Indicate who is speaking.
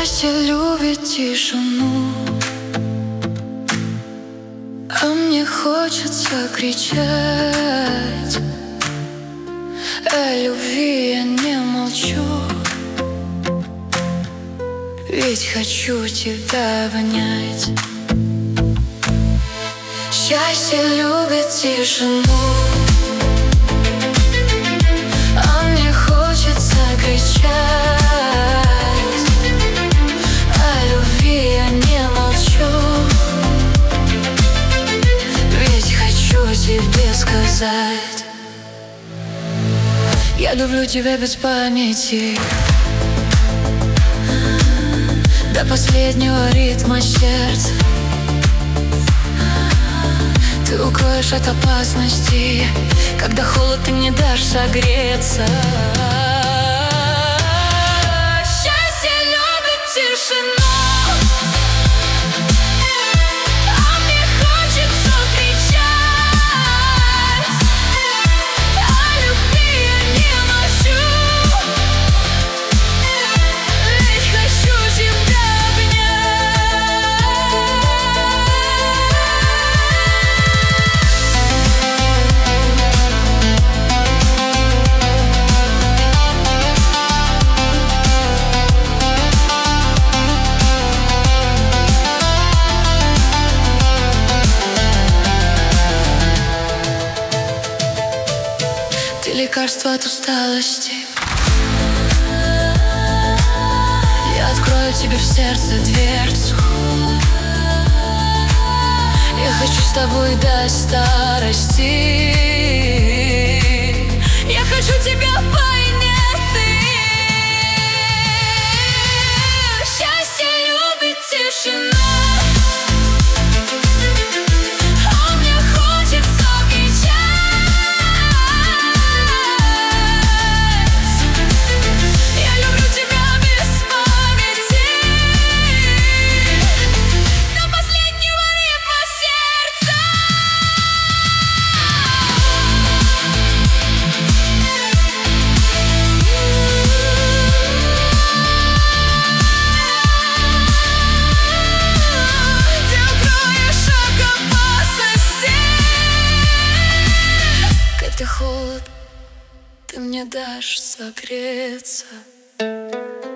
Speaker 1: Счастье любит тишину, а мне хочется кричать. О любви я не молчу, ведь хочу тебя обнять. Счастье любит тишину, а мне хочется кричать. О любви я не молчу, ведь хочу тебе сказать. Я люблю тебя без памяти, до последнего ритма сердца. Ты укроешь от опасности, когда холод ты мне дашь согреться. Счастье любит тишину, а мне хочется кричать. О любви я не молчу, ведь хочу тебя обнять. Ты лекарство от усталости, я открою тебе в сердце дверцу. Я хочу с тобой до старости. Я хочу тебя в больнице. Счастье любит тишину, а мне хочется кричать. Я люблю тебя без памяти, до последнего ритма сердца. Ты укроешь от опасности, когда холод ты мне дашь согреться.